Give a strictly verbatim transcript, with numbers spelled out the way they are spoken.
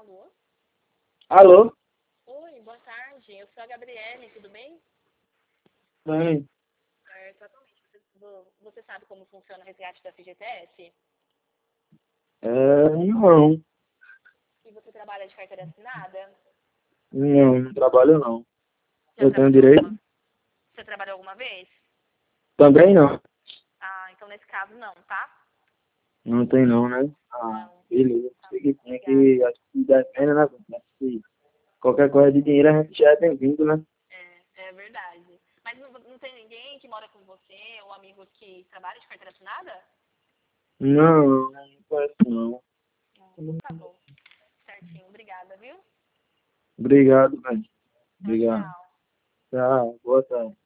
Alô? Alô? Oi, boa tarde. Eu sou a Gabriele, tudo bem? Bem, É, totalmente. Você, vo- você sabe como funciona o resgate da F G T S? é, não, E você trabalha de carteira assinada? não, não trabalho não. Já Eu tenho trabalhou direito? alguma, você trabalhou alguma vez? Também não. Ah, então nesse caso não, tá? Não tem não, né? Ah, Não. beleza. Tá Sei bom, que tem obrigada. que, acho que depende, né? Se qualquer coisa de dinheiro a gente já é bem-vindo, né? É, é verdade. Mas não, não tem ninguém que mora com você ou amigos que trabalha de carteira assinada? Não, não conheço não. Não, então tá bom. Certinho, obrigada, viu? Obrigado, velho. Tchau, Obrigado. tchau. Tchau, boa tarde.